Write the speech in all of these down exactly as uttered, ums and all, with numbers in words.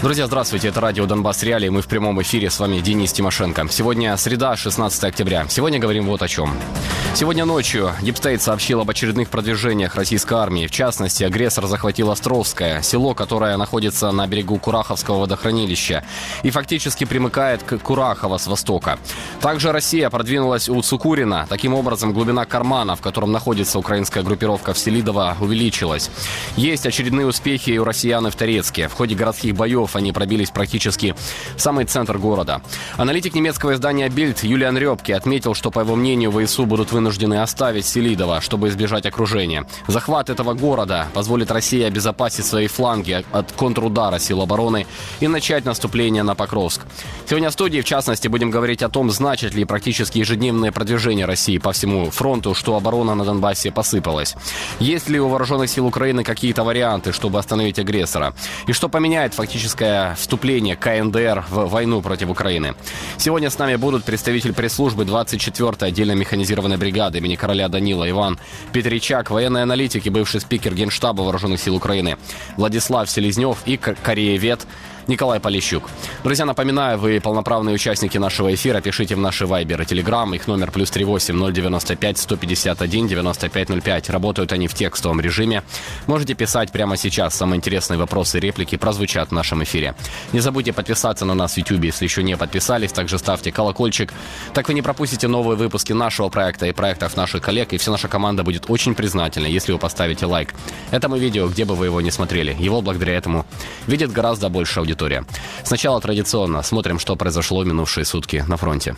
Друзья, здравствуйте, это радио «Донбасс Реалии», мы в прямом эфире, с вами Денис Тимошенко. Сегодня среда, шестнадцатое октября. Сегодня говорим вот о чем. Сегодня ночью Deep State сообщил об очередных продвижениях российской армии. В частности, агрессор захватил Островское, село, которое находится на берегу Кураховского водохранилища и фактически примыкает к Курахово с востока. Также Россия продвинулась у Цукурина. Таким образом, глубина кармана, в котором находится украинская группировка в Селидово, увеличилась. Есть очередные успехи и у россиян и в Торецке. В ходе городских боев они пробились практически в самый центр города. Аналитик немецкого издания Bild Юлиан Рёбке отметил, что, по его мнению, ВСУ будут вынуждены оставить Селидово, чтобы избежать окружения. Захват этого города позволит России обезопасить свои фланги от контрудара сил обороны и начать наступление на Покровск. Сегодня в студии, в частности, будем говорить о том, значит ли практически ежедневное продвижение России по всему фронту, что оборона на Донбассе посыпалась. Есть ли у вооруженных сил Украины какие-то варианты, чтобы остановить агрессора? И что поменяет фактическое вступление ка эн дэ эр в войну против Украины? Сегодня с нами будут представитель пресс-службы двадцать четвёртой отдельной механизированной бригады имени короля Данила Иван Петричак, военный аналитик и бывший спикер Генштаба вооруженных сил Украины Владислав Селезнев и кореевед Николай Полищук. Друзья, напоминаю, вы полноправные участники нашего эфира. Пишите в наши вайбер и телеграм. Их номер плюс три восемь ноль девяносто пять сто пятьдесят один девяносто пять ноль пять. Работают они в текстовом режиме. Можете писать прямо сейчас. Самые интересные вопросы и реплики прозвучат в нашем эфире. Не забудьте подписаться на нас в YouTube, если еще не подписались. Также ставьте колокольчик. Так вы не пропустите новые выпуски нашего проекта и проектов наших коллег. И вся наша команда будет очень признательна, если вы поставите лайк этому видео, где бы вы его не смотрели. Его благодаря этому видит гораздо больше аудитории. Сначала традиционно смотрим, что произошло в минувшие сутки на фронте.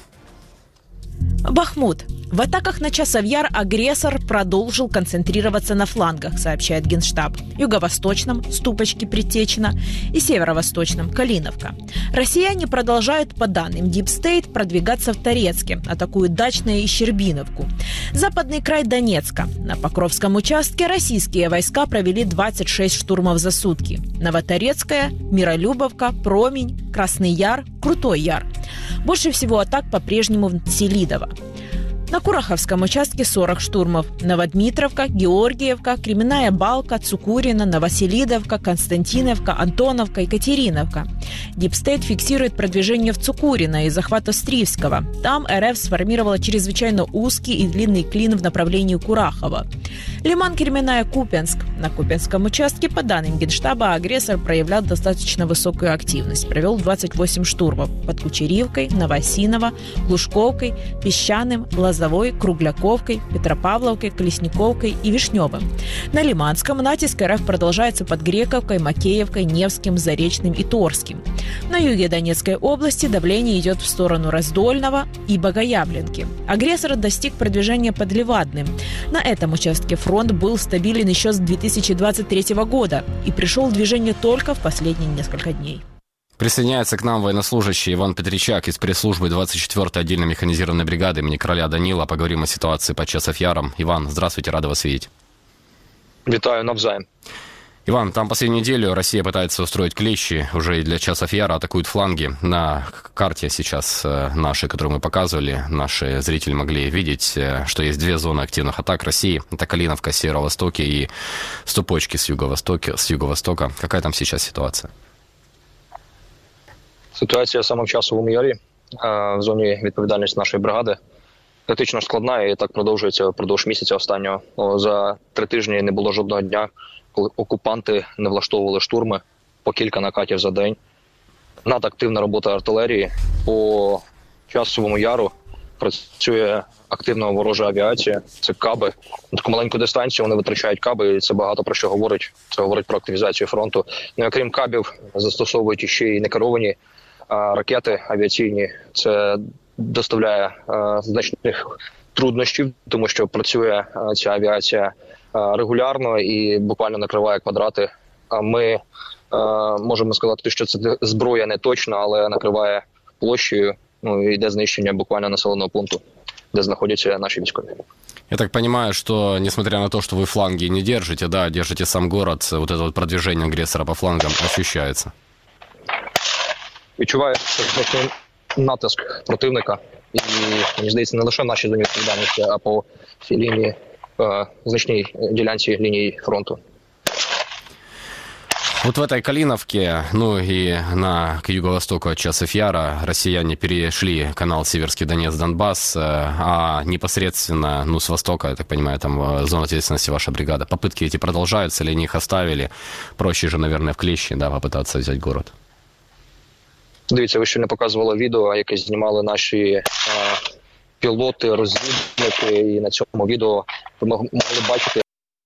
Бахмут. В атаках на Часов Яр агрессор продолжил концентрироваться на флангах, сообщает Генштаб. Юго-восточном – Ступочки, Притечно, и северо-восточном – Калиновка. Россияне продолжают, по данным Deep State, продвигаться в Торецке, атакуют Дачное и Щербиновку. Западный край Донецка. На Покровском участке российские войска провели двадцать шесть штурмов за сутки. Новоторецкая, Миролюбовка, Промень, Красный Яр, Крутой Яр. Больше всего атак по-прежнему в Селидово. На Кураховском участке сорок штурмов. Новодмитровка, Георгиевка, Кременная Балка, Цукурина, Новоселидовка, Константиновка, Антоновка, Екатериновка. Deep State фиксирует продвижение в Цукурино и захват Остривского. Там эр эф сформировала чрезвычайно узкий и длинный клин в направлении Курахова. Лиман, Кременная, Купянск. На Купянском участке, по данным Генштаба, агрессор проявлял достаточно высокую активность. Провел двадцать восемь штурмов под Кучерівкой, Новосиново, Глушковкой, Песчаным, Лозовой, Кругляковкой, Петропавловкой, Колесниковкой и Вишневым. На Лиманском натиск эр эф продолжается под Грековкой, Макеевкой, Невским, Заречным и Торским. На юге Донецкой области давление идет в сторону Раздольного и Богоявленки. Агрессор достиг продвижения под Левадным. На этом участке фронт был стабилен еще с две тысячи двадцать третьего года и пришел в движение только в последние несколько дней. Присоединяется к нам военнослужащий Иван Петричак из пресс-службы двадцать четвёртой отдельной механизированной бригады имени короля Данила. Поговорим о ситуации под Часов Яром. Иван, здравствуйте, рада вас видеть. Витаю, навзаим. Иван, там последнюю неделю Россия пытается устроить клещи, уже и для Часов Яра атакуют фланги. На карте сейчас нашей, которую мы показывали, наши зрители могли видеть, что есть две зоны активных атак России. Это Калиновка с северо-востока и Ступочки с юго-востока. С юго-востока. Какая там сейчас ситуация? Ситуація саме в Часовому Ярі, в зоні відповідальності нашої бригади, критично складна і так продовжується впродовж місяця останнього. За три тижні не було жодного дня, коли окупанти не влаштовували штурми по кілька накатів за день. Надактивна робота артилерії. По Часовому Яру працює активна ворожа авіація, це каби. На таку маленьку дистанцію вони витрачають каби, і це багато про що говорить. Це говорить про активізацію фронту. Ну, окрім кабів, застосовують іще й некеровані ракети авіаційні. Це доставляє а, значних труднощів, тому що працює а, ця авіація а, регулярно і буквально накриває квадрати. А ми а, можемо сказати, що це зброя не точна, але накриває площею, ну, йде знищення буквально населеного пункту, де знаходяться наші військові. Я так понимаю, что, несмотря на то, что вы фланги не держите, да, держите сам город, вот это вот продвижение агрессора по флангам ощущается? Відчуваю значний натиск противника. І, мені здається, не лише в нашій зоні відповідальності, а по всій лінії, е, значній ділянці лінії фронту. Вот в этой Калиновке, ну и на, к юго-востоку от Часов Яра россияне перешли канал Северский Донец-Донбасс, а непосредственно, ну, с востока, я так понимаю, там зона ответственности ваша бригада. Попытки эти продолжаются или они их оставили? Проще же, наверное, в клещи, да, попытаться взять город. Дивіться, ви ще не показували відео, яке знімали наші а, пілоти, розвідники, і на цьому відео ви могли бачити,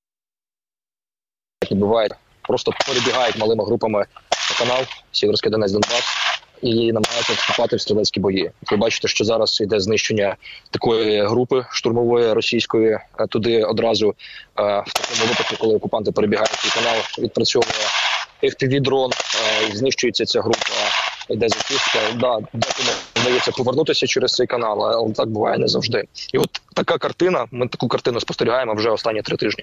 як відбувається. Просто перебігають малими групами на канал Сіверський Донець-Донбас і намагаються вступати в стрілецькі бої. Ви бачите, що зараз йде знищення такої групи штурмової російської. Туди одразу в такому випадку, коли окупанти перебігають цей канал, відпрацьовує еф пі ві-дрон, знищується ця група, йде зачистка. Да, декому вдається повернутися через цей канал, але так буває не завжди. І от така картина, ми таку картину спостерігаємо вже останні три тижні.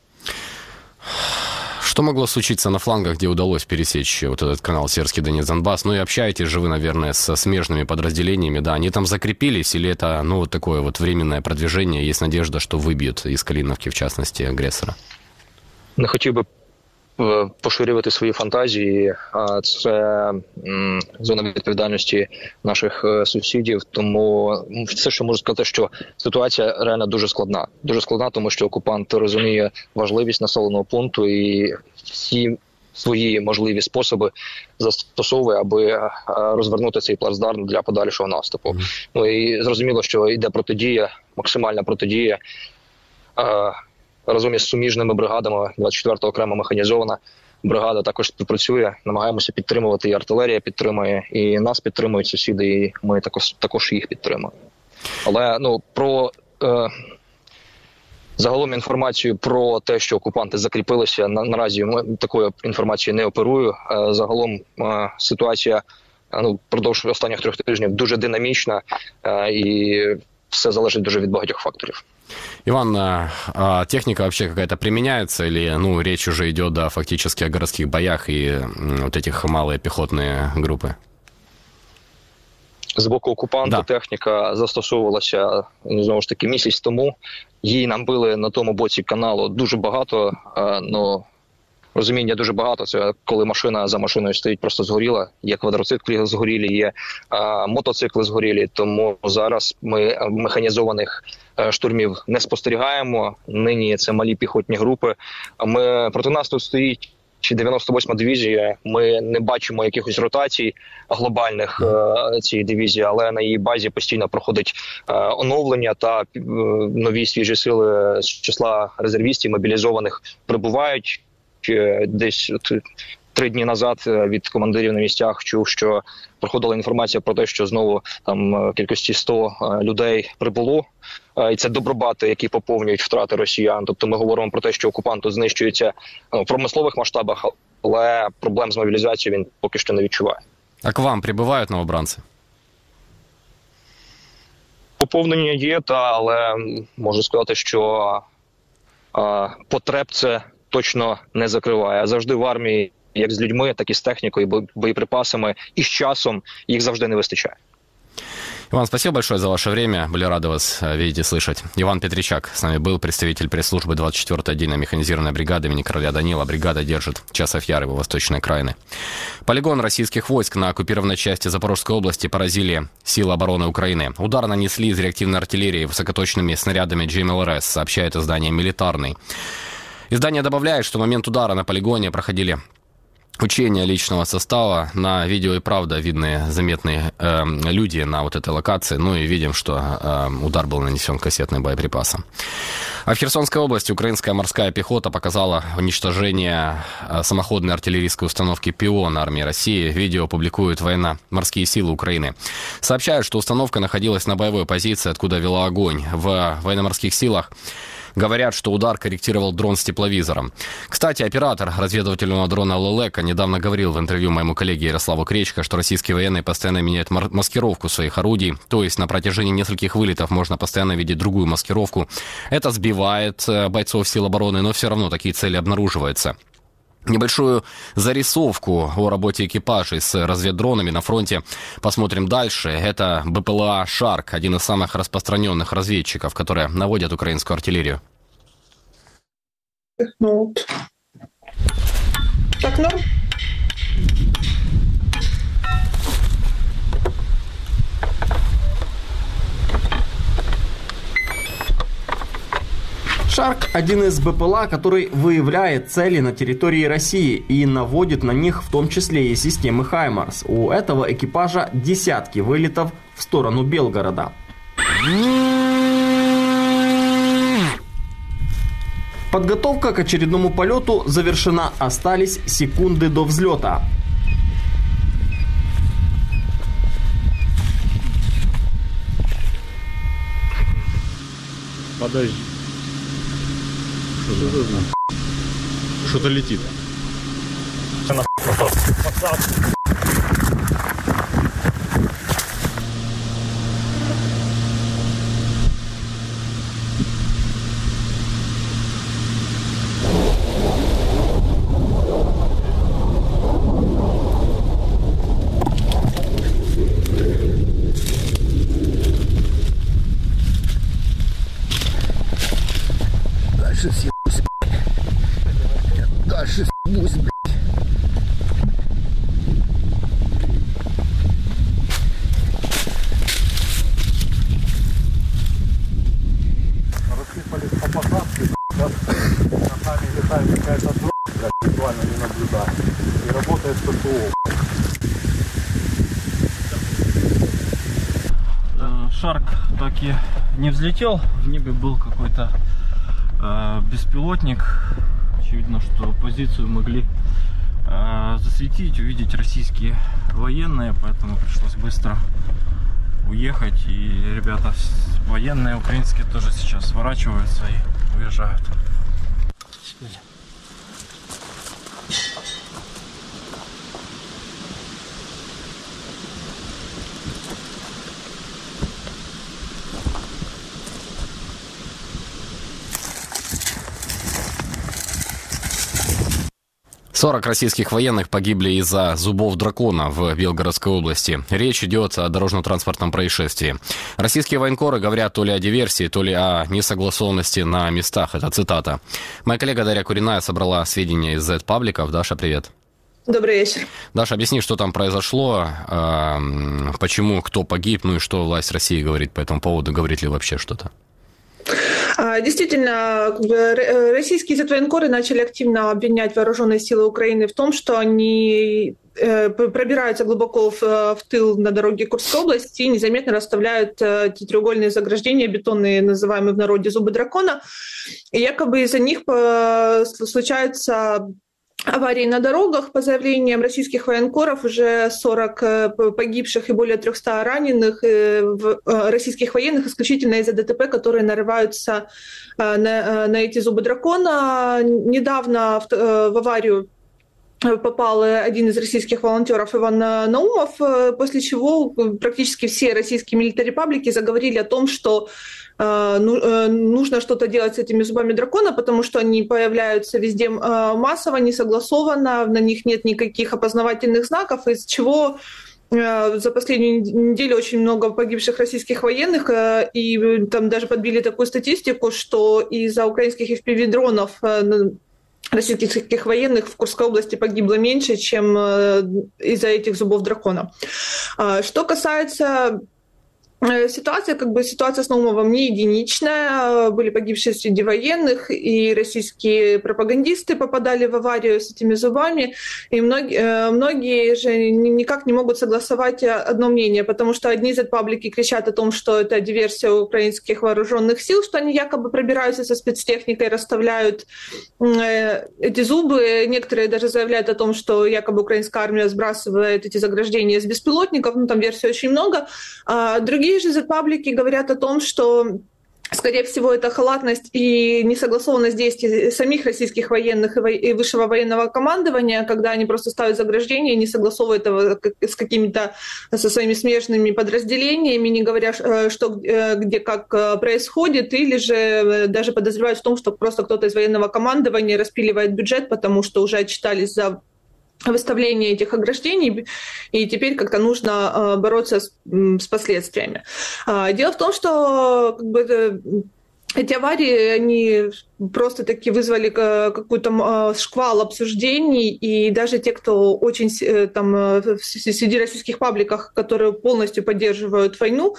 Что могло случиться на флангах, где удалось пересечь вот этот канал Северский Донец-Донбасс? Ну и общаетесь же вы, наверное, со смежными подразделениями, да? Они там закрепились или это, ну, вот такое вот временное продвижение? Есть надежда, что выбьют из Калиновки, в частности, агрессора? Не хотів би поширювати свої фантазії, а це зона відповідальності наших сусідів, тому все, що можу сказати, що ситуація реально дуже складна. Дуже складна, тому що окупант розуміє важливість населеного пункту і всі свої можливі способи застосовує, аби розвернути цей плацдарм для подальшого наступу. Mm-hmm. Ну і зрозуміло, що йде протидія, максимальна протидія, разом із суміжними бригадами. двадцять четверта окрема механізована бригада також співпрацює, намагаємося підтримувати, і артилерія підтримує, і нас підтримують сусіди, і ми також, також їх підтримуємо. Але ну, про е, загалом інформацію про те, що окупанти закріпилися, на, наразі ми такою інформацією не оперую. Е, загалом е, ситуація е, ну, впродовж останніх трьох тижнів дуже динамічна, е, і все залежить дуже від багатьох факторів. Иван, а техника вообще какая-то применяется или, ну, речь уже идет, да, фактически о городских боях и вот этих малые пехотные группы? З боку окупанта, да, техніка застосовувалася, знову ж таки, місяць тому. Її нам били на тому боці каналу дуже багато, ну, розуміння дуже багато. Це коли машина за машиною стоїть, просто згоріла. Є квадроцикли згорілі, є а, мотоцикли згорілі. Тому зараз ми механізованих а, штурмів не спостерігаємо. Нині це малі піхотні групи. Ми, проти нас тут стоїть дев'яносто восьма дивізія. Ми не бачимо якихось ротацій глобальних а, цієї дивізії, але на її базі постійно проходить а, оновлення та а, нові свіжі сили з числа резервістів мобілізованих прибувають. Десь три дні назад від командирів на місцях чув, що проходила інформація про те, що знову там кількості сто людей прибуло. І це добробати, які поповнюють втрати росіян. Тобто ми говоримо про те, що окупант знищується в промислових масштабах, але проблем з мобілізацією він поки що не відчуває. А к вам прибувають новобранці? Поповнення є, та, але можу сказати, що а, потреб це точно не закриває. А завжди в армії, як з людьми, так і з технікою, боєприпасами, і з часом їх завжди не вистачає. Иван, спасибо большое за ваше время. Были рады вас видеть и слышать. Иван Петричак с нами был, представитель пресс-службы двадцать четвёртой отдельной механизированной бригады имени короля Данила. Бригада держит Часов Яр, его восточные окраины. Полигон российских войск на оккупированной части Запорожской области поразили силы обороны Украины. Удар нанесли из реактивной артиллерии высокоточными снарядами джи эм эл эр эс, сообщает издание «Милитарный». Издание добавляет, что в момент удара на полигоне проходили учения личного состава. На видео и правда видны заметные э, люди на вот этой локации. Ну и видим, что э, удар был нанесен кассетным боеприпасом. А в Херсонской области украинская морская пехота показала уничтожение э, самоходной артиллерийской установки «Пион» армии России. Видео публикуют военно-морские силы Украины. Сообщают, что установка находилась на боевой позиции, откуда вела огонь. В военно-морских силах говорят, что удар корректировал дрон с тепловизором. Кстати, оператор разведывательного дрона «Лелека» недавно говорил в интервью моему коллеге Ярославу Кречко, что российские военные постоянно меняют маскировку своих орудий. То есть на протяжении нескольких вылетов можно постоянно видеть другую маскировку. Это сбивает бойцов сил обороны, но все равно такие цели обнаруживаются. Небольшую зарисовку о работе экипажей с разведдронами на фронте посмотрим дальше. Это бэ пэ эл а «Шарк», один из самых распространенных разведчиков, которые наводят украинскую артиллерию. Ну, так, норм. «Шарк» — один из БПЛА, который выявляет цели на территории России и наводит на них в том числе и системы «Хаймарс». У этого экипажа десятки вылетов в сторону Белгорода. Подготовка к очередному полету завершена, остались секунды до взлета. Подожди. Что-то, Что-то летит. Дальше съебусь, блядь. Дальше съебусь, блядь. Рассыпались по посадке, сейчас над нами летает какая-то дрон, блядь, визуально не наблюдаю. И работает ППО. «Шарк» так и не взлетел, в небе был какой-то э, беспилотник. Очевидно, что позицию могли э, засветить, увидеть российские военные, поэтому пришлось быстро уехать. И ребята военные украинские тоже сейчас сворачиваются и уезжают. сорок российских военных погибли из-за зубов дракона в Белгородской области. Речь идет о дорожно-транспортном происшествии. Российские военкоры говорят то ли о диверсии, то ли о несогласованности на местах. Это цитата. Моя коллега Дарья Куриная собрала сведения из Z-пабликов. Даша, привет. Добрый вечер. Даша, объясни, что там произошло, почему, кто погиб, ну и что власть России говорит по этому поводу, говорит ли вообще что-то? Действительно, российские зет-военкоры начали активно обвинять вооруженные силы Украины в том, что они пробираются глубоко в, в тыл на дороге Курской области и незаметно расставляют эти треугольные заграждения, бетонные, называемые в народе зубы дракона. И якобы из-за них случаются аварии на дорогах. По заявлениям российских военкоров, уже сорок погибших и более триста раненых российских военных исключительно из-за ДТП, которые нарываются на, на эти зубы дракона. Недавно в, в аварию попал один из российских волонтеров Иван Наумов, после чего практически все российские милитари-паблики заговорили о том, что нужно что-то делать с этими зубами дракона, потому что они появляются везде массово, несогласованно, на них нет никаких опознавательных знаков, из чего за последнюю неделю очень много погибших российских военных, и там даже подбили такую статистику, что из-за украинских эф пи ви-дронов российских военных в Курской области погибло меньше, чем из-за этих зубов дракона. Что касается ситуации, как бы ситуация с Наумовым не единичная. Были погибшие среди военных, и российские пропагандисты попадали в аварию с этими зубами. И многие, многие же никак не могут согласовать одно мнение, потому что одни Z-паблики кричат о том, что это диверсия украинских вооруженных сил, что они якобы пробираются со спецтехникой, расставляют эти зубы. Некоторые даже заявляют о том, что якобы украинская армия сбрасывает эти заграждения с беспилотников. Ну, там версий очень много. А другие же Z-паблики говорят о том, что, скорее всего, это халатность и несогласованность действий самих российских военных и высшего военного командования, когда они просто ставят заграждения и не согласовывают это с какими-то со своими смежными подразделениями, не говоря, что где как происходит, или же даже подозревают в том, что просто кто-то из военного командования распиливает бюджет, потому что уже отчитались за выставление этих ограждений, и теперь как-то нужно бороться с, с последствиями. Дело в том, что как бы, Эти аварии, они просто-таки вызвали какой-то шквал обсуждений, и даже те, кто очень там среди российских пабликов, которые полностью поддерживают войну,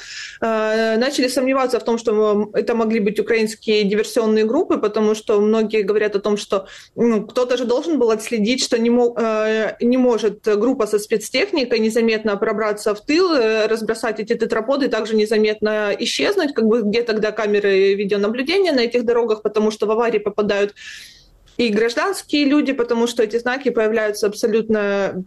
начали сомневаться в том, что это могли быть украинские диверсионные группы, потому что многие говорят о том, что ну, кто-то же должен был отследить, что не, мог, не может группа со спецтехникой незаметно пробраться в тыл, разбросать эти тетраподы, также незаметно исчезнуть, как бы где тогда камеры видеонаблюдения на этих дорогах, потому что в аварии попадают и гражданские люди, потому что эти знаки появляются абсолютно...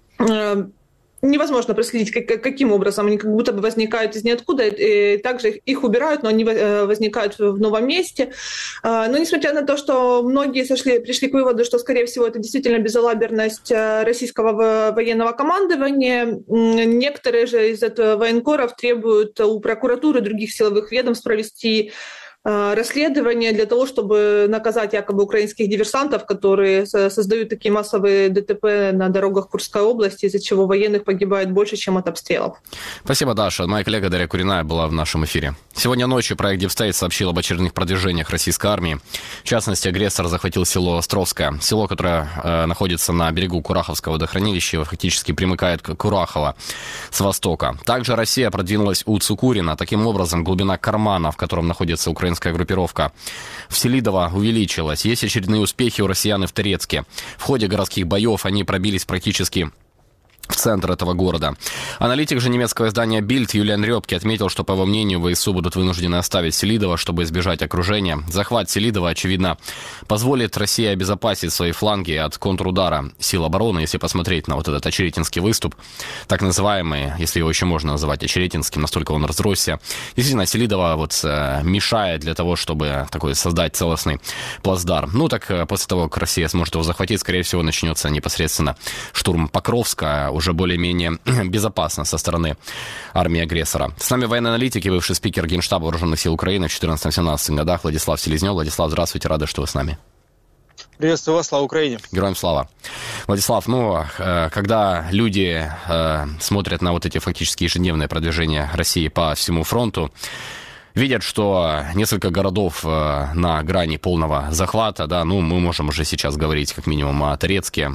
Э, невозможно проследить, как, каким образом. Они как будто бы возникают из ниоткуда, и также их убирают, но они возникают в новом месте. Но несмотря на то, что многие сошли, пришли к выводу, что, скорее всего, это действительно безалаберность российского военного командования, некоторые же из этого военкоров требуют у прокуратуры и других силовых ведомств провести расследование для того, чтобы наказать якобы украинских диверсантов, которые создают такие массовые ДТП на дорогах Курской области, из-за чего военных погибает больше, чем от обстрелов. Спасибо, Даша. Моя коллега Дарья Куриная была в нашем эфире. Сегодня ночью проект Deep State сообщил об очередных продвижениях российской армии. В частности, агрессор захватил село Островское. Село, которое э, находится на берегу Кураховского водохранилища, фактически примыкает к Курахово с востока. Также Россия продвинулась у Цукурина. Таким образом, глубина кармана, в котором находится украинская группировка в Селидово, увеличилась. Есть очередные успехи у россиян и в Торецке. В ходе городских боев они пробились практически в центр этого города. Аналитик же немецкого издания Bild Юлиан Рёбке отметил, что, по его мнению, ВСУ будут вынуждены оставить Селидово, чтобы избежать окружения. Захват Селидова, очевидно, позволит России обезопасить свои фланги от контрудара сил обороны. Если посмотреть на вот этот очеретинский выступ, так называемый, если его еще можно называть очеретинским, настолько он разросся. Действительно, Селидово вот э, мешает для того, чтобы такой создать целостный плацдарм. Ну, так э, после того, как Россия сможет его захватить, скорее всего, начнется непосредственно штурм Покровска, уже более-менее безопасно со стороны армии агрессора. С нами военный аналитик и бывший спикер Генштаба Вооруженных сил Украины в четырнадцатом-семнадцатом годах Владислав Селезнев. Владислав, здравствуйте, рады, что вы с нами. Приветствую вас, слава Украине. Героям слава. Владислав, ну, когда люди смотрят на вот эти фактически ежедневные продвижения России по всему фронту, видят, что несколько городов на грани полного захвата, да, ну, мы можем уже сейчас говорить как минимум о Торецке,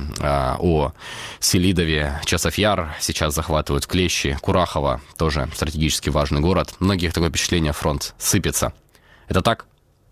о Селидове, Часов-Яр сейчас захватывают Клещи, Курахово, тоже стратегически важный город. У многих такое впечатление, фронт сыпется. Это так?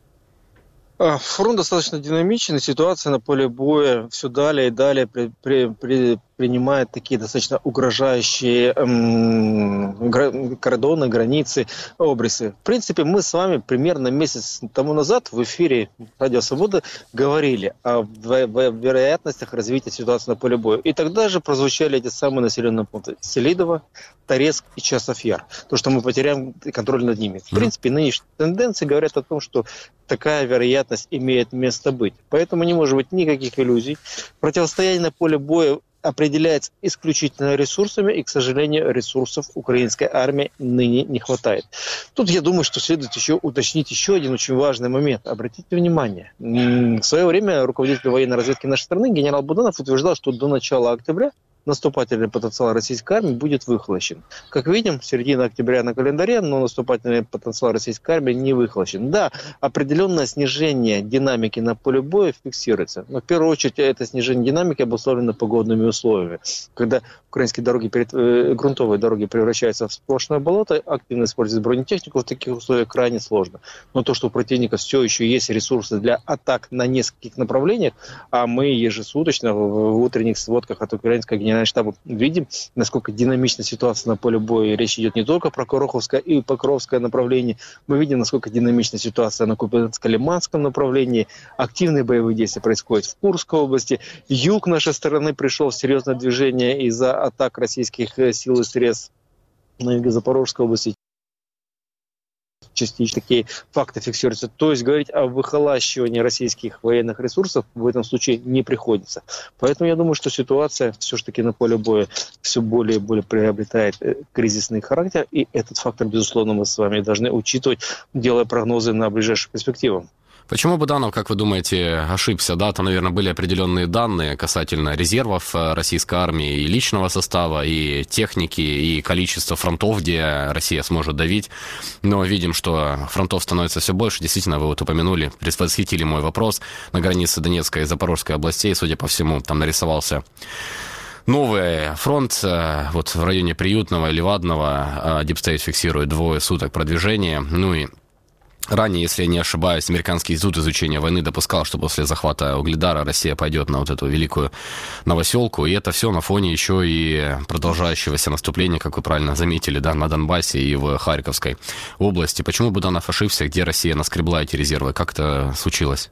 Фронт достаточно динамичен, ситуация на поле боя все далее и далее при, при, при, принимает такие достаточно угрожающие эм, гра- кордоны, границы, обрисы. В принципе, мы с вами примерно месяц тому назад в эфире Радио Свобода говорили о в- в- вероятностях развития ситуации на поле боя. И тогда же прозвучали эти самые населенные пункты: Селидово, Торецк и Часов-Яр. То, что мы потеряем контроль над ними. В принципе, нынешние тенденции говорят о том, что такая вероятность имеет место быть. Поэтому не может быть никаких иллюзий. Противостояние на поле боя определяется исключительно ресурсами, и, к сожалению, ресурсов украинской армии ныне не хватает. Тут, я думаю, что следует еще уточнить еще один очень важный момент. Обратите внимание, в свое время руководитель военной разведки нашей страны генерал Буданов утверждал, что до начала октября наступательный потенциал российской армии будет выхолощен. Как видим, середина октября на календаре, но наступательный потенциал российской армии не выхолощен. Да, определенное снижение динамики на поле боя фиксируется. Но в первую очередь это снижение динамики обусловлено погодными условиями. Когда украинские дороги, э, грунтовые дороги превращаются в сплошное болото, активно использовать бронетехнику в таких условиях крайне сложно. Но то, что у противника все еще есть ресурсы для атак на нескольких направлениях, а мы ежесуточно в утренних сводках от украинской генеральной штаба видим, насколько динамична ситуация на поле боя. Речь идет не только про Кураховское и Покровское направление. Мы видим, насколько динамична ситуация на Купянско-Лиманском направлении. Активные боевые действия происходят в Курской области. Юг нашей страны пришел в серьезное движение из-за атак российских сил и средств на Юго-Запорожской области. Частично такие факты фиксируются. То есть говорить о выхолащивании российских военных ресурсов в этом случае не приходится. Поэтому я думаю, что ситуация все-таки на поле боя все более и более приобретает кризисный характер. И этот фактор, безусловно, мы с вами должны учитывать, делая прогнозы на ближайшую перспективу. Почему Буданов, как вы думаете, ошибся? Да, там, наверное, были определенные данные касательно резервов российской армии, и личного состава, и техники, и количества фронтов, где Россия сможет давить. Но видим, что фронтов становится все больше. Действительно, вы вот упомянули, предвосхитили мой вопрос. На границе Донецкой и Запорожской областей, судя по всему, там нарисовался новый фронт. Вот в районе Приютного и Левадного Deep State фиксирует двое суток продвижения. Ну и ранее, если я не ошибаюсь, Американский институт изучения войны допускал, что после захвата Угледара Россия пойдет на вот эту великую новоселку. И это все на фоне еще и продолжающегося наступления, как вы правильно заметили, да, на Донбассе и в Харьковской области. Почему Буданов ошибся? Где Россия наскребла эти резервы? Как это случилось?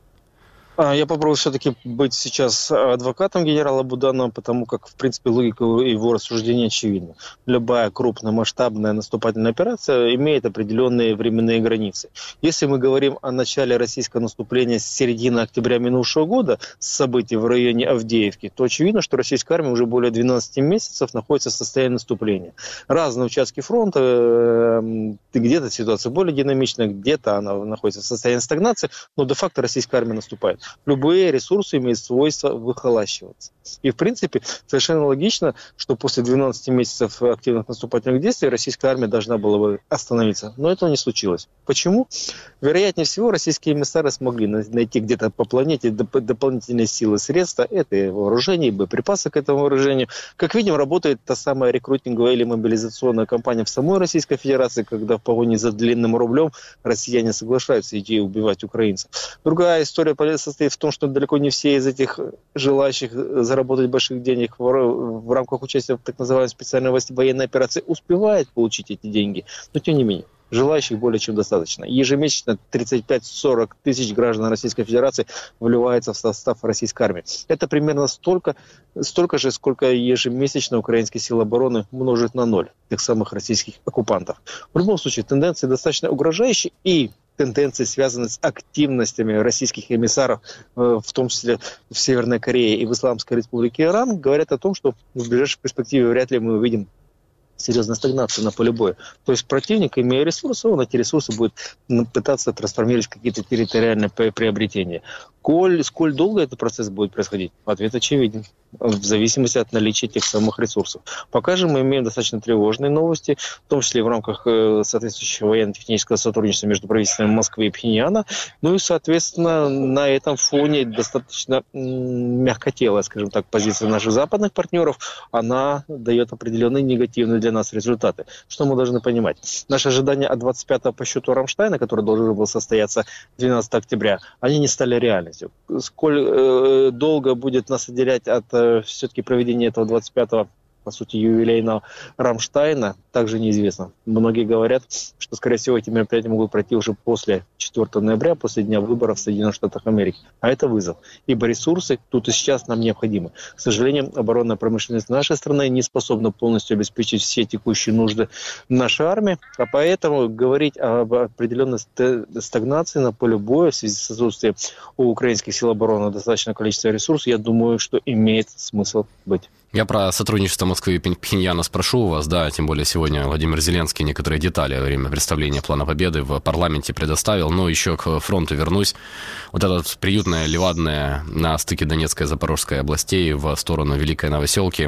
Я попробую все-таки быть сейчас адвокатом генерала Буданова, потому как, в принципе, логика его рассуждения очевидна. Любая крупная масштабная наступательная операция имеет определенные временные границы. Если мы говорим о начале российского наступления с середины октября минувшего года, с событий в районе Авдеевки, то очевидно, что российская армия уже более двенадцати месяцев находится в состоянии наступления. Разные участки фронта, где-то ситуация более динамичная, где-то она находится в состоянии стагнации, но де-факто российская армия наступает. Любые ресурсы имеют свойство выхолащиваться. И, в принципе, совершенно логично, что после двенадцати месяцев активных наступательных действий российская армия должна была бы остановиться. Но этого не случилось. Почему? Вероятнее всего, российские эмиссары смогли найти где-то по планете доп- дополнительные силы, средства. Это и вооружение, и боеприпасы к этому вооружению. Как видим, работает та самая рекрутинговая или мобилизационная кампания в самой Российской Федерации, когда в погоне за длинным рублем россияне соглашаются идти убивать украинцев. Другая история состоит в том, что далеко не все из этих желающих заработать больших денег в, в рамках участия в так называемой специальной военной операции успевают получить эти деньги, но тем не менее. Желающих более чем достаточно. Ежемесячно тридцать пять - сорок тысяч граждан Российской Федерации вливается в состав российской армии. Это примерно столько, столько же, сколько ежемесячно украинские силы обороны множит на ноль тех самых российских оккупантов. В любом случае, тенденции достаточно угрожающие, и тенденции, связанные с активностями российских эмиссаров, в том числе в Северной Корее и в Исламской Республике Иран, говорят о том, что в ближайшей перспективе вряд ли мы увидим серьезная стагнация на поле боя. То есть противник, имея ресурсы, он эти ресурсы будет пытаться трансформировать в какие-то территориальные приобретения. Коль, сколь долго этот процесс будет происходить? Ответ очевиден. В зависимости от наличия тех самых ресурсов. Пока же мы имеем достаточно тревожные новости, в том числе в рамках соответствующего военно-технического сотрудничества между правительствами Москвы и Пхеньяна. Ну и, соответственно, на этом фоне достаточно мягкотелая, скажем так, позиция наших западных партнеров, она дает определенные негативные для нас результаты. Что мы должны понимать? Наши ожидания от двадцать пятого по счету Рамштайна, который должен был состояться двенадцатого октября, они не стали реальностью. Сколь э, долго будет нас отделять от э, все-таки проведения этого двадцать пятого, по сути, юбилейного Рамштайна, также неизвестно. Многие говорят, что, скорее всего, эти мероприятия могут пройти уже после четвёртого ноября, после дня выборов в Соединенных Штатах Америки. А это вызов. Ибо ресурсы тут и сейчас нам необходимы. К сожалению, оборонная промышленность нашей страны не способна полностью обеспечить все текущие нужды нашей армии, а поэтому говорить об определенной стагнации на поле боя в связи с отсутствием у украинских сил обороны достаточное количество ресурсов, я думаю, что имеет смысл быть. Я про сотрудничество Москвы и Пхеньяна спрошу у вас, да, тем более сегодня Владимир Зеленский некоторые детали во время представления плана победы в парламенте предоставил, но еще к фронту вернусь. Вот этот приютное, Левадное на стыке Донецкой и Запорожской областей в сторону Великой Новоселки.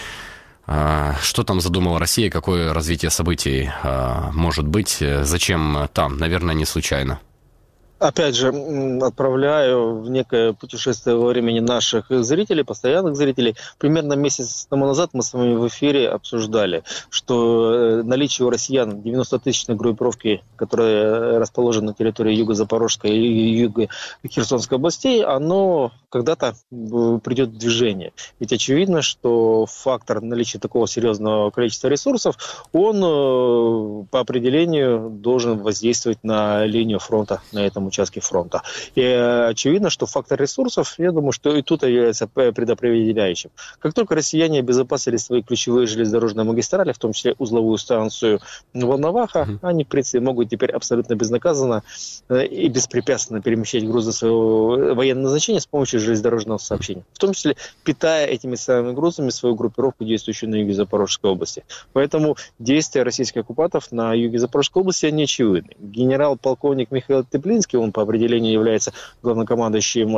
Что там задумала Россия, какое развитие событий может быть, зачем там? Наверное, не случайно. Опять же, отправляю в некое путешествие во времени наших зрителей, постоянных зрителей. Примерно месяц тому назад мы с вами в эфире обсуждали, что наличие у россиян девяностотысячной группировки, которая расположена на территории Юго-Запорожской и Юго-Херсонской областей, оно когда-то придет в движение. Ведь очевидно, что фактор наличия такого серьезного количества ресурсов, он по определению должен воздействовать на линию фронта, на этом участке фронта. И очевидно, что фактор ресурсов, я думаю, что и тут является предопределяющим. Как только россияне обезопасили свои ключевые железнодорожные магистрали, в том числе узловую станцию Волноваха, mm-hmm. они, в принципе, могут теперь абсолютно безнаказанно и беспрепятственно перемещать грузы своего военного назначения с помощью железнодорожного сообщения. В том числе питая этими самыми грузами свою группировку, действующую на юге Запорожской области. Поэтому действия российских оккупантов на юге Запорожской области, они очевидны. Генерал-полковник Михаил Теплинский, он по определению является главнокомандующим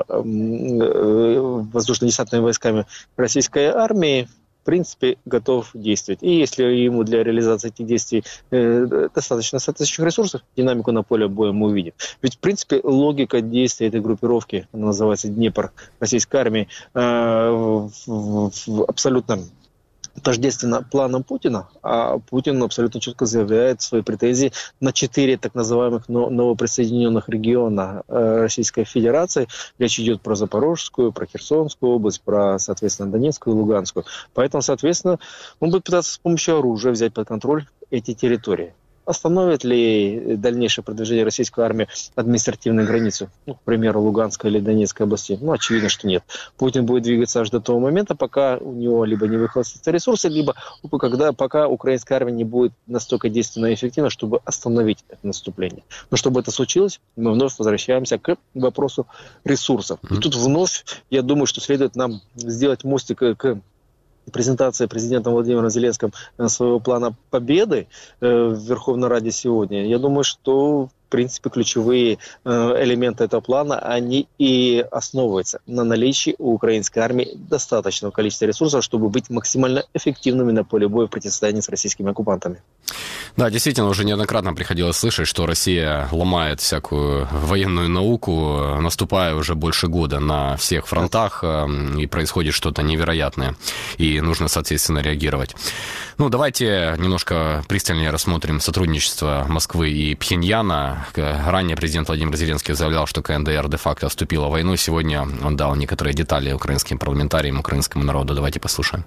воздушно-десантными войсками российской армии, в принципе, готов действовать. И если ему для реализации этих действий э, достаточно соответствующих ресурсов, динамику на поле боя мы увидим. Ведь, в принципе, логика действия этой группировки, она называется Днепр российской армии, э, в, в, в абсолютно тождественно планам Путина, а Путин абсолютно четко заявляет свои претензии на четыре так называемых новоприсоединенных региона Российской Федерации. Речь идет про Запорожскую, про Херсонскую область, про, соответственно, Донецкую и Луганскую. Поэтому, соответственно, он будет пытаться с помощью оружия взять под контроль эти территории. Остановит ли дальнейшее продвижение российской армии административную границу, ну, к примеру, Луганской или Донецкой области? Ну, очевидно, что нет. Путин будет двигаться аж до того момента, пока у него либо не выхватятся ресурсы, либо когда, пока украинская армия не будет настолько действенна и эффективна, чтобы остановить это наступление. Но чтобы это случилось, мы вновь возвращаемся к вопросу ресурсов. И тут вновь, я думаю, что следует нам сделать мостик к презентация президентом Владимиром Зеленским своего плана победы в Верховной Раде сегодня, я думаю, что в принципе ключевые элементы этого плана, они и основываются на наличии у украинской армии достаточного количества ресурсов, чтобы быть максимально эффективными на поле боя в противостоянии с российскими оккупантами. Да, действительно, уже неоднократно приходилось слышать, что Россия ломает всякую военную науку, наступая уже больше года на всех фронтах, и происходит что-то невероятное, и нужно, соответственно, реагировать. Ну, давайте немножко пристальнее рассмотрим сотрудничество Москвы и Пхеньяна. Ранее президент Владимир Зеленский заявлял, что КНДР де-факто вступила в войну. Сегодня он дал некоторые детали украинским парламентариям, украинскому народу. Давайте послушаем.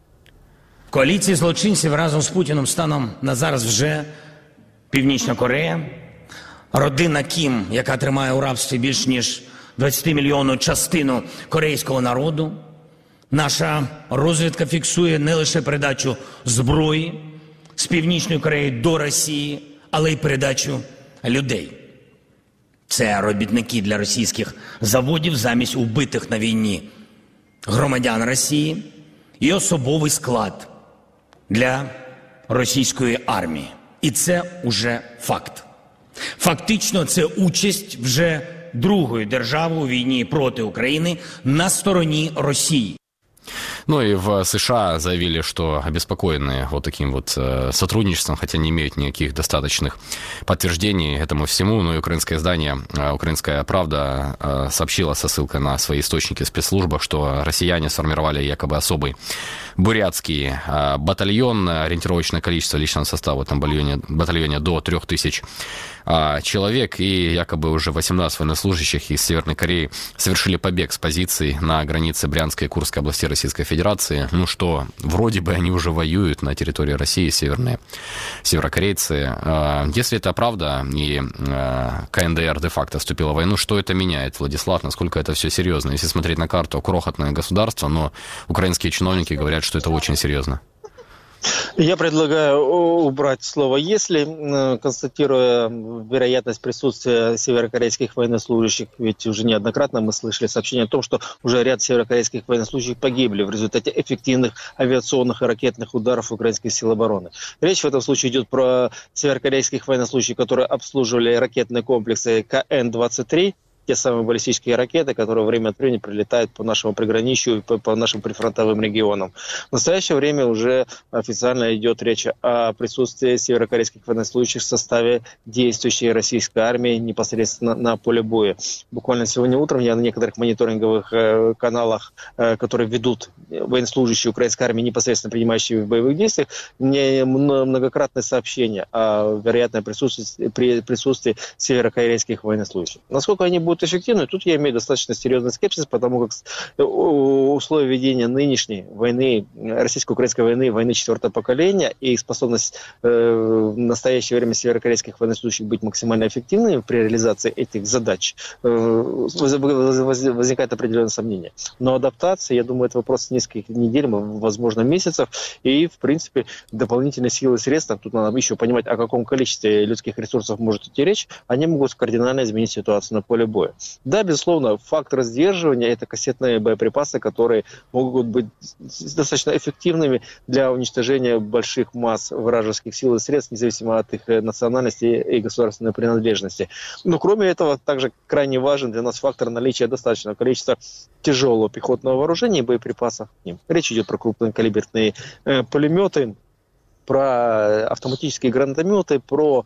Коаліції злочинців разом з Путіним станом на зараз вже Північна Корея, родина Кім, яка тримає у рабстві більш ніж двадцятимільйонну частину корейського народу. Наша розвідка фіксує не лише передачу зброї з Північної Кореї до Росії, але й передачу людей. Це робітники для російських заводів замість убитих на війні громадян Росії і особовий склад для російської армії. І це уже факт. Фактично, це участь вже другої держави у війні проти України на стороні Росії. Ну и в США заявили, что обеспокоены вот таким вот э, сотрудничеством, хотя не имеют никаких достаточных подтверждений этому всему. Но и украинское издание э, «Украинская правда» э, сообщила со ссылкой на свои источники в спецслужбах, что россияне сформировали якобы особый бурятский э, батальон. Ориентировочное количество личного состава в этом батальоне, батальоне до трех тысяч э, человек. И якобы уже восемнадцать военнослужащих из Северной Кореи совершили побег с позиций на границе Брянской и Курской областей Российской Федерации. Ну что, вроде бы они уже воюют на территории России, северные северокорейцы. Если это правда, и КНДР де-факто вступила в войну, что это меняет, Владислав? Насколько это все серьезно? Если смотреть на карту, крохотное государство, но украинские чиновники говорят, что это очень серьезно. Я предлагаю убрать слово «если», констатируя вероятность присутствия северокорейских военнослужащих, ведь уже неоднократно мы слышали сообщение о том, что уже ряд северокорейских военнослужащих погибли в результате эффективных авиационных и ракетных ударов украинских сил обороны. Речь в этом случае идет про северокорейских военнослужащих, которые обслуживали ракетные комплексы Ка Эн двадцать три, те самые баллистические ракеты, которые время от времени прилетают по нашему приграничью и по, по нашим прифронтовым регионам. В настоящее время уже официально идет речь о присутствии северокорейских военнослужащих в составе действующей российской армии непосредственно на поле боя. Буквально сегодня утром я на некоторых мониторинговых э, каналах, э, которые ведут военнослужащие украинской армии, непосредственно принимающие в боевых действиях, мне многократное сообщение о вероятном присутствии, при, присутствии северокорейских военнослужащих. Насколько они будут эффективны, тут я имею достаточно серьезный скепсис, потому как условия ведения нынешней войны, российско-украинской войны, войны четвертого поколения и способность э, в настоящее время северокорейских военнослужащих быть максимально эффективными при реализации этих задач, э, возникает определенное сомнение. Но адаптация, я думаю, это вопрос нескольких недель, возможно, месяцев, и, в принципе, дополнительные силы и средства, тут надо еще понимать, о каком количестве людских ресурсов может идти речь, они могут кардинально изменить ситуацию на поле боя. боя. Да, безусловно, фактор сдерживания – это кассетные боеприпасы, которые могут быть достаточно эффективными для уничтожения больших масс вражеских сил и средств, независимо от их национальности и государственной принадлежности. Но кроме этого, также крайне важен для нас фактор наличия достаточного количества тяжелого пехотного вооружения и боеприпасов к ним. Речь идет про крупнокалиберные э, пулеметы, про автоматические гранатометы, про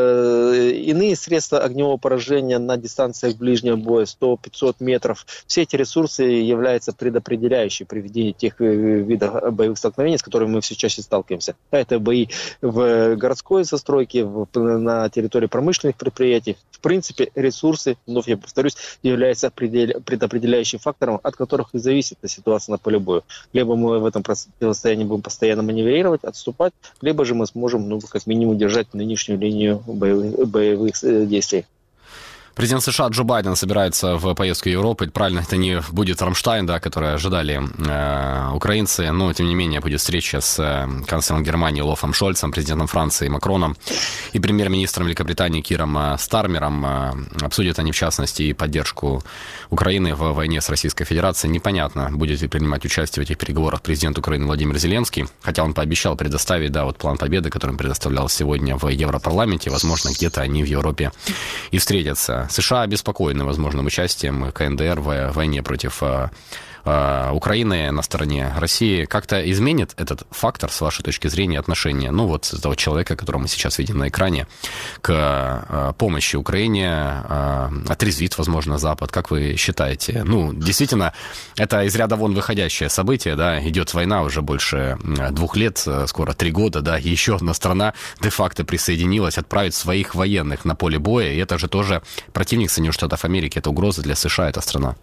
э, иные средства огневого поражения на дистанциях ближнего боя сто-пятьсот метров. Все эти ресурсы являются предопределяющими при ведении тех видов боевых столкновений, с которыми мы все чаще сталкиваемся. Это бои в городской застройке, в, на территории промышленных предприятий. В принципе, ресурсы, вновь я повторюсь, являются предопределяющим фактором, от которых и зависит ситуация на поле боя. Либо мы в этом противостоянии будем постоянно маневрировать, отступать, либо же мы сможем, ну, как минимум, держать нынешнюю линию боевых, боевых действий. Президент США Джо Байден собирается в поездку в Европу. Правильно, это не будет Рамштайн, да, который ожидали э, украинцы, но, тем не менее, будет встреча с э, канцлером Германии Олафом Шольцем, президентом Франции Макроном и премьер-министром Великобритании Киром э, Стармером. Э, обсудят они, в частности, и поддержку Украины в войне с Российской Федерацией. Непонятно, будет ли принимать участие в этих переговорах президент Украины Владимир Зеленский, хотя он пообещал предоставить, да, вот план победы, который он предоставлял сегодня в Европарламенте. Возможно, где-то они в Европе и встретятся. США обеспокоены возможным участием КНДР в войне против э, э, Украины на стороне России. Как-то изменит этот фактор, с вашей точки зрения, отношения, ну вот того человека, которого мы сейчас видим на экране, к э, помощи Украине, э, отрезвит, возможно, Запад? Как вы считаете? Ну, действительно, это из ряда вон выходящее событие, да, идет война уже больше двух лет, скоро три года, да, и еще одна страна де-факто присоединилась, отправить своих военных на поле боя, и это же тоже противник Соединенных Штатов Америки, это угроза для США, эта страна.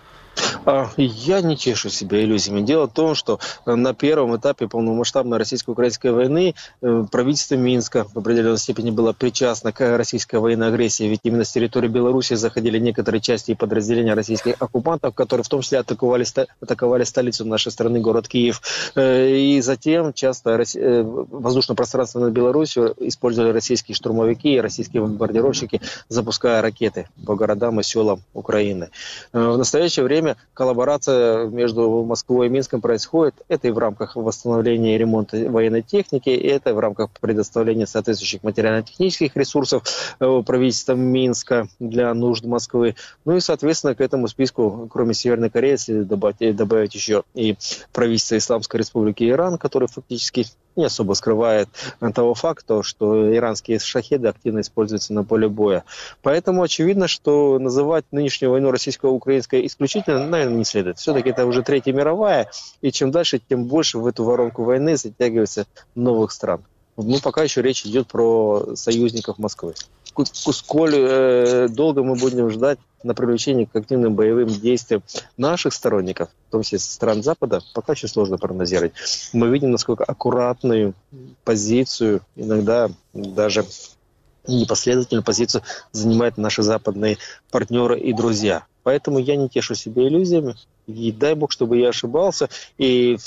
Я не тешу себя иллюзиями. Дело в том, что на первом этапе полномасштабной российско-украинской войны правительство Минска в определенной степени было причастно к российской военной агрессии, ведь именно с территории Беларуси заходили некоторые части и подразделения российских оккупантов, которые в том числе атаковали, атаковали столицу нашей страны, город Киев. И затем часто воздушное пространство над Беларусью использовали российские штурмовики и российские бомбардировщики, запуская ракеты по городам и селам Украины. В настоящее время коллаборация между Москвой и Минском происходит. Это и в рамках восстановления и ремонта военной техники, и это в рамках предоставления соответствующих материально-технических ресурсов правительством Минска для нужд Москвы. Ну и, соответственно, к этому списку, кроме Северной Кореи, если добавить, добавить еще и правительство Исламской Республики Иран, который фактически не особо скрывает того факта, что иранские шахеды активно используются на поле боя. Поэтому очевидно, что называть нынешнюю войну российско-украинской исключительно, наверное, не следует. Все-таки это уже Третья мировая, и чем дальше, тем больше в эту воронку войны затягивается новых стран. Ну, пока еще речь идет про союзников Москвы. Сколь э, долго мы будем ждать на привлечение к активным боевым действиям наших сторонников, в том числе стран Запада, пока еще сложно прогнозировать. Мы видим, насколько аккуратную позицию, иногда даже непоследовательную позицию занимают наши западные партнеры и друзья. Поэтому я не тешу себя иллюзиями. И дай бог, чтобы я ошибался. И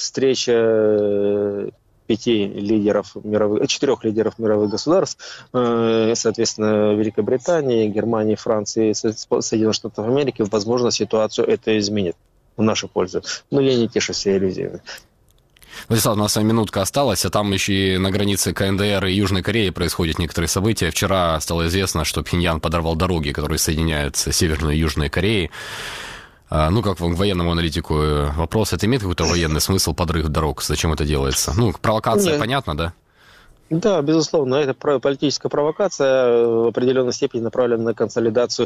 встреча пяти лидеров мировых, четырех лидеров мировых государств, соответственно, Великобритании, Германии, Франции, Соединенных Штатов Америки, возможно, ситуацию это изменит в нашу пользу. Но я не тешу себя иллюзиями. Владислав, у нас минутка осталась, а там еще и на границе КНДР и Южной Кореи происходят некоторые события. Вчера стало известно, что Пхеньян подорвал дороги, которые соединяют Северную и Южную Кореи. Ну, как к военному аналитику вопрос, это имеет какой-то военный смысл, подрыв дорог? Зачем это делается? Ну, провокация, Нет. понятно, да? Да, безусловно, это политическая провокация в определенной степени направлена на консолидацию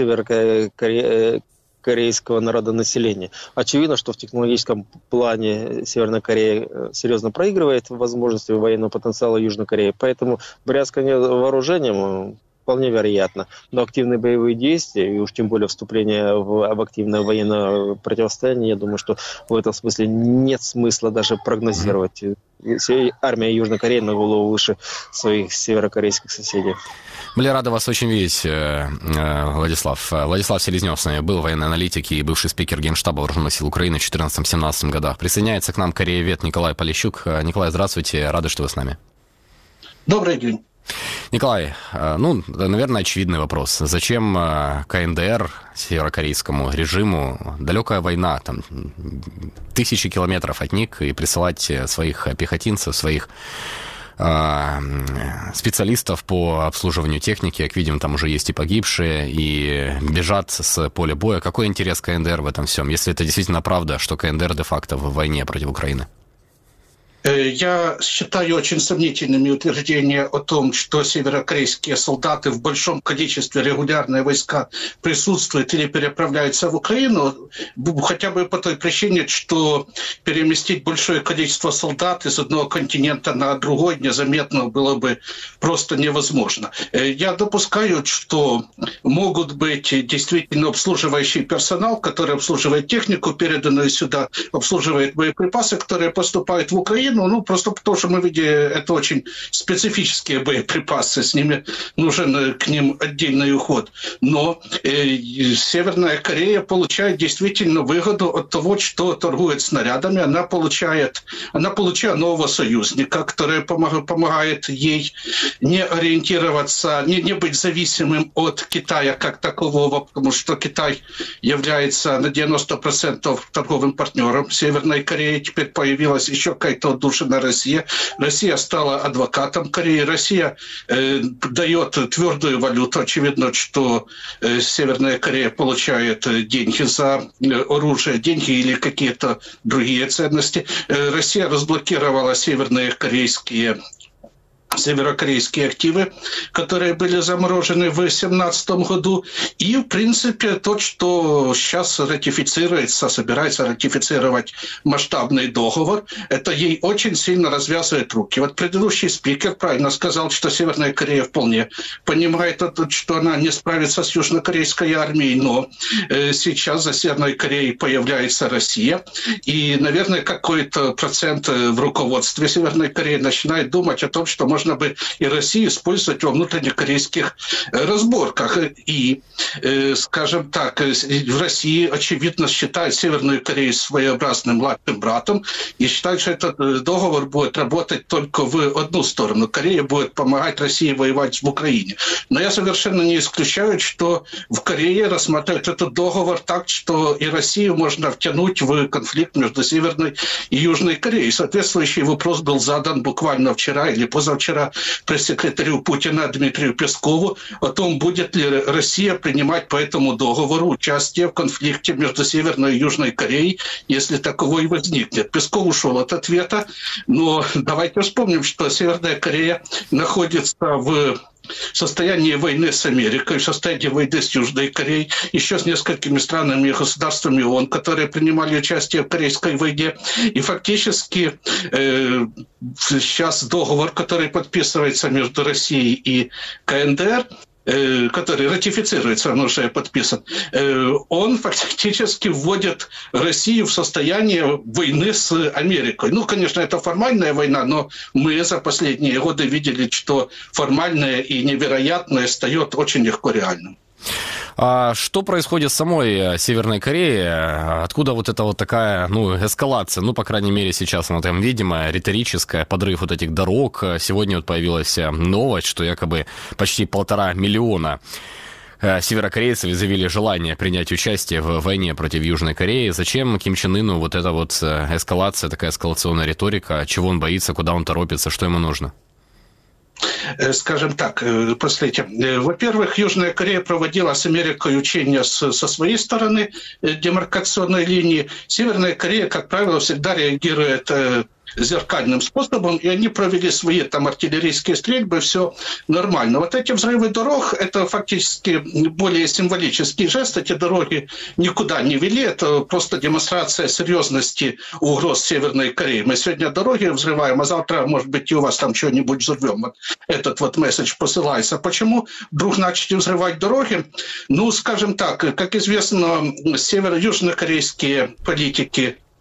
северокорейского народонаселения. Очевидно, что в технологическом плане Северная Корея серьезно проигрывает возможности военного потенциала Южной Кореи, поэтому бряскание вооружением вполне вероятно. Но активные боевые действия, и уж тем более вступление в, в активное военное противостояние, я думаю, что в этом смысле нет смысла даже прогнозировать. Армия Южной Кореи на голову выше своих северокорейских соседей. Были рады вас очень видеть, Владислав. Владислав Селезнев с нами был, военный аналитик и бывший спикер Генштаба Вооруженных сил Украины в четырнадцатом-семнадцатом годах. Присоединяется к нам кореевед Николай Полищук. Николай, здравствуйте, рады, что вы с нами. Добрый день. Николай, ну, наверное, очевидный вопрос. Зачем КНДР, северокорейскому режиму, далекая война, там, тысячи километров от них, и присылать своих пехотинцев, своих э, специалистов по обслуживанию техники? Как видим, там уже есть и погибшие, и бежат с поля боя. Какой интерес КНДР в этом всем, если это действительно правда, что КНДР де-факто в войне против Украины? Я считаю очень сомнительными утверждения о том, что северокорейские солдаты в большом количестве, регулярные войска присутствуют или переправляются в Украину, хотя бы по той причине, что переместить большое количество солдат из одного континента на другой незаметно было бы просто невозможно. Я допускаю, что могут быть действительно обслуживающий персонал, который обслуживает технику, переданную сюда, обслуживает боеприпасы, которые поступают в Украину. Ну, просто потому что мы видим, это очень специфические боеприпасы, с ними нужен к ним отдельный уход. Но э, Северная Корея получает действительно выгоду от того, что торгует снарядами. Она получает, она получает нового союзника, который помог, помогает ей не ориентироваться, не, не быть зависимым от Китая как такового, потому что Китай является на девяносто процентов торговым партнером Северной Кореи. Теперь появилась еще какая-то отдушина Россия. Россия стала адвокатом Кореи. Россия э, дает твердую валюту. Очевидно, что э, Северная Корея получает деньги за э, оружие, деньги или какие-то другие ценности. Э, Россия разблокировала северные корейские северокорейские активы, которые были заморожены в две тысячи семнадцатом году. И, в принципе, то, что сейчас ратифицируется, собирается ратифицировать масштабный договор, это ей очень сильно развязывает руки. Вот предыдущий спикер правильно сказал, что Северная Корея вполне понимает, что она не справится с южнокорейской армией, но сейчас за Северной Кореей появляется Россия. И, наверное, какой-то процент в руководстве Северной Кореи начинает думать о том, что можно можно бы и Россию использовать во внутреннекорейских разборках. И, скажем так, в России, очевидно, считают Северную Корею своеобразным младшим братом и считают, что этот договор будет работать только в одну сторону. Корея будет помогать России воевать в Украине. Но я совершенно не исключаю, что в Корее рассматривают этот договор так, что и Россию можно втянуть в конфликт между Северной и Южной Кореей. Соответствующий вопрос был задан буквально вчера или позавчера пресс-секретарю Путина Дмитрию Пескову о том, будет ли Россия принимать по этому договору участие в конфликте между Северной и Южной Кореей, если таковой возникнет. Песков ушел от ответа, но давайте вспомним, что Северная Корея находится в в состоянии войны с Америкой, в состоянии войны с Южной Кореей, еще с несколькими странами и государствами ООН, которые принимали участие в Корейской войне. И фактически э, сейчас договор, который подписывается между Россией и КНДР, который ратифицируется, он уже подписан, он фактически вводит Россию в состояние войны с Америкой. Ну, конечно, это формальная война, но мы за последние годы видели, что формальное и невероятное стает очень легко реальным. А что происходит с самой Северной Корее? Откуда вот эта вот такая, ну, эскалация? Ну, по крайней мере, сейчас она там видимая, риторическая, подрыв вот этих дорог. Сегодня вот появилась новость, что якобы почти полтора миллиона северокорейцев изъявили желание принять участие в войне против Южной Кореи. Зачем Ким Чен Ыну вот эта вот эскалация, такая эскалационная риторика? Чего он боится, куда он торопится, что ему нужно? Скажем так, последнее. Во-первых, Южная Корея проводила с Америкой учения с, со своей стороны демаркационной линии. Северная Корея, как правило, всегда реагирует зеркальным способом, и они провели свои там артиллерийские стрельбы, все нормально. Вот эти взрывы дорог, это фактически более символический жест, эти дороги никуда не вели, это просто демонстрация серьезности угроз Северной Кореи. Мы сегодня дороги взрываем, а завтра, может быть, и у вас там что-нибудь взорвем. Вот этот вот месседж посылается. Почему вдруг начали взрывать дороги? Ну, скажем так, как известно, северо-южнокорейские политики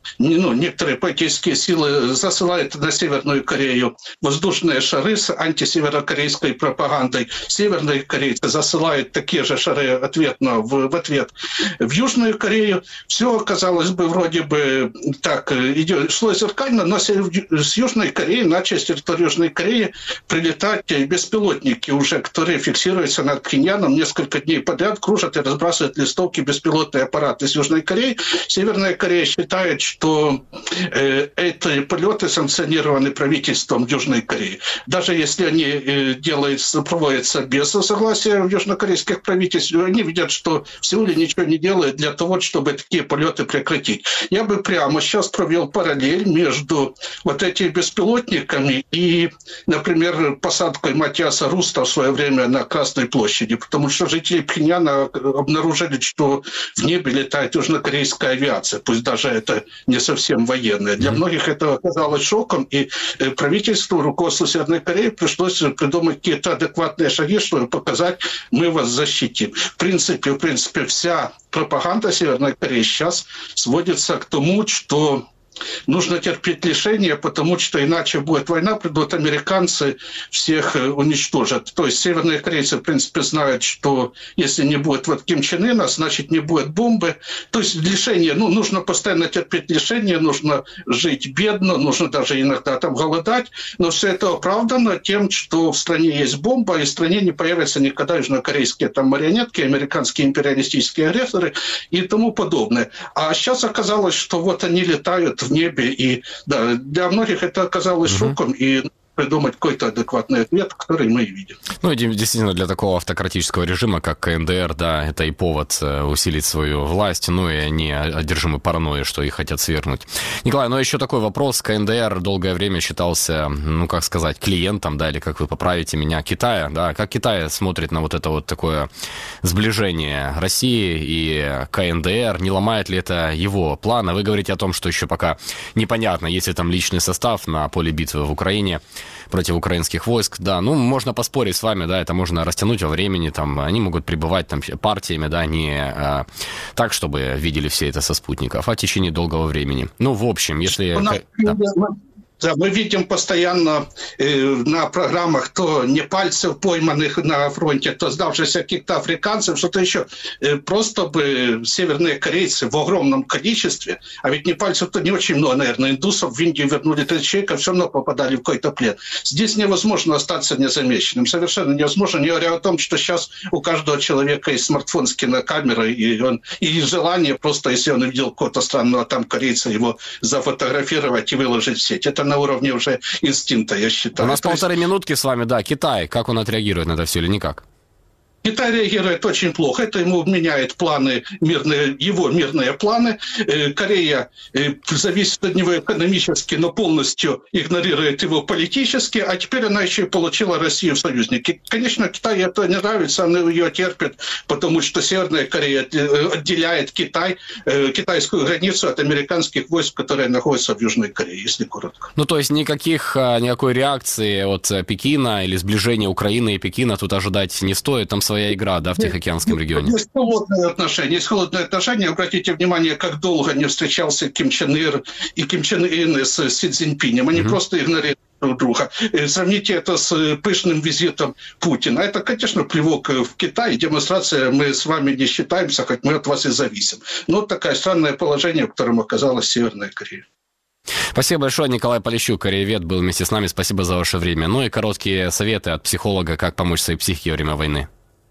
ну, некоторые политические силы засылают на Северную Корею воздушные шары с антисеверокорейской пропагандой. Северные корейцы засылают такие же шары ответно в, в ответ в Южную Корею. Все, казалось бы, вроде бы так идет, шло зеркально, но с Южной Кореи, начали с территории Южной Кореи прилетать беспилотники уже, которые фиксируются над Пхеньяном несколько дней подряд, кружат и разбрасывают листовки беспилотные аппараты с Южной Кореи. Северная Корея считает, что э, эти полеты санкционированы правительством Южной Кореи. Даже если они э, делаются, проводятся без согласия южнокорейских правительств, они видят, что в Сеуле ничего не делают для того, чтобы такие полеты прекратить. Я бы прямо сейчас провел параллель между вот этими беспилотниками и, например, посадкой Матиаса Руста в свое время на Красной площади, потому что жители Пхеньяна обнаружили, что в небе летает южнокорейская авиация, пусть даже это не совсем военная. Для многих это оказалось шоком, и правительству, руководству Северной Кореи пришлось придумать какие-то адекватные шаги, чтобы показать, мы вас защитим. В принципе, в принципе, вся пропаганда Северной Кореи сейчас сводится к тому, что нужно терпеть лишения, потому что иначе будет война, придут американцы, всех уничтожат. То есть северные корейцы, в принципе, знают, что если не будет вот Ким Чен Ына, значит, не будет бомбы. То есть лишения, ну, нужно постоянно терпеть лишения, нужно жить бедно, нужно даже иногда там голодать, но все это оправдано тем, что в стране есть бомба, и в стране не появятся никогда южнокорейские там марионетки, американские империалистические агрессоры и тому подобное. А сейчас оказалось, что вот они летают в небе, и да, для многих это оказалось угу. шоком, и придумать какой-то адекватный ответ, который мы и видим. Ну, и действительно, для такого автократического режима, как КНДР, да, это и повод усилить свою власть, ну, и они одержимы паранойей, что их хотят свергнуть. Николай, ну, еще такой вопрос. КНДР долгое время считался, ну, как сказать, клиентом, да, или как вы поправите меня, Китая, да, как Китай смотрит на вот это вот такое сближение России и КНДР, не ломает ли это его планы? Вы говорите о том, что еще пока непонятно, есть ли там личный состав на поле битвы в Украине против украинских войск, да, ну, можно поспорить с вами, да, это можно растянуть во времени, там, они могут пребывать там партиями, да, не а, так, чтобы видели все это со спутников, а в течение долгого времени. Ну, в общем, если... Да. Да, мы видим постоянно э, на программах то непальцев, пойманных на фронте, то сдавшихся каких-то африканцев, что-то еще. Э, просто бы северные корейцы в огромном количестве, а ведь непальцев-то не очень много, наверное, индусов в Индию вернули тридцать человек, все равно попадали в какой-то плен. Здесь невозможно остаться незамеченным, совершенно невозможно, не говоря о том, что сейчас у каждого человека есть смартфон с кинокамерой, и, он, и желание просто, если он увидел какого-то странного там корейца, его зафотографировать и выложить в сеть. Это на уровне уже инстинкта, я считаю. У нас То полторы есть... минутки с вами, да. Китай, как он отреагирует на это все или никак? Китай реагирует очень плохо, это ему меняет планы, мирные, его мирные планы. Корея зависит от него экономически, но полностью игнорирует его политически, а теперь она еще и получила Россию в союзники. Конечно, Китаю это не нравится, она ее терпит, потому что Северная Корея отделяет Китай, китайскую границу от американских войск, которые находятся в Южной Корее, если коротко. Ну, то есть никаких, никакой реакции от Пекина или сближения Украины и Пекина тут ожидать не стоит, там своя игра, да, в Тихоокеанском регионе. Есть холодные отношения. Есть холодные отношения. Обратите внимание, как долго не встречался Ким Чен Ир и Ким Чен Ын с Си Цзиньпинем. Они mm-hmm. просто игнорируют друг друга. Сравните это с пышным визитом Путина. Это, конечно, плевок в Китай. Демонстрация, мы с вами не считаемся, хоть мы от вас и зависим. Но такое странное положение, в котором оказалась Северная Корея. Спасибо большое. Николай Полищук, кореевед, был вместе с нами. Спасибо за ваше время. Ну и короткие советы от психолога, как помочь своей психике во время войны.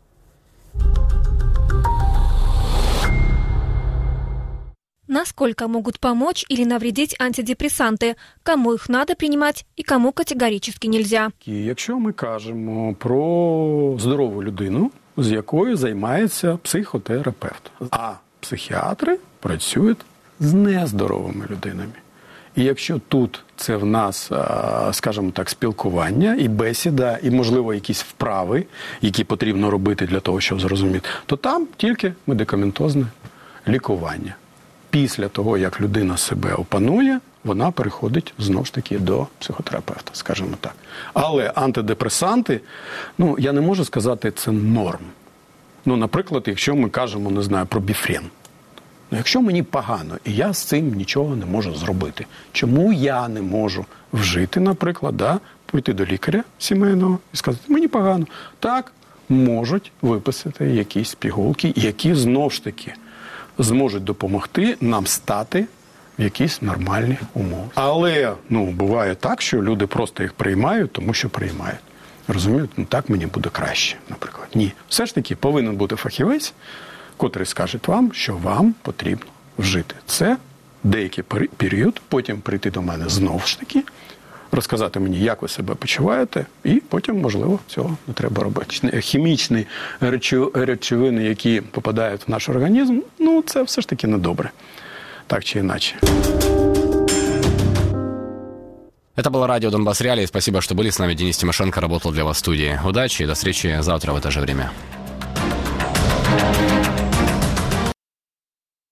Насколько могут помочь или навредить антидепресанти, кому їх треба приймати і кому категорично нельзя. Якщо ми кажемо про здорову людину, з якою займається психотерапевт, а психіатри працюють з нездоровими людинами. І якщо тут це в нас, скажімо так, спілкування і бесіда, і, можливо, якісь вправи, які потрібно робити для того, щоб зрозуміти, то там тільки медикаментозне лікування. Після того, як людина себе опанує, вона переходить, знову ж таки, до психотерапевта, скажімо так. Але антидепресанти, ну, я не можу сказати, це норм. Ну, наприклад, якщо ми кажемо, не знаю, про біфрен. Ну, якщо мені погано, і я з цим нічого не можу зробити, чому я не можу вжити, наприклад, да, пойти до лікаря сімейного і сказати, мені погано. Так, можуть виписати якісь пігулки, які знов ж таки зможуть допомогти нам стати в якісь нормальні умови. Але, ну, буває так, що люди просто їх приймають, тому що приймають. Розумієте? Ну, так мені буде краще, наприклад. Ні. Все ж таки повинен бути фахівець, котрий скаже вам, що вам потрібно вжити. Це деякий період, потім прийти до мене знову ж таки, розказати мені, як ви себе почуваєте, і потім, можливо, цього не треба робити. Хімічні речовини, які попадають в наш організм, ну, це все ж таки недобре. Так чи иначе. Это было радио «Донбасс Реалии». Спасибо, что были с нами. Денис Тимошенко работал для вас в студии. Удачи и до встречи завтра в это же время.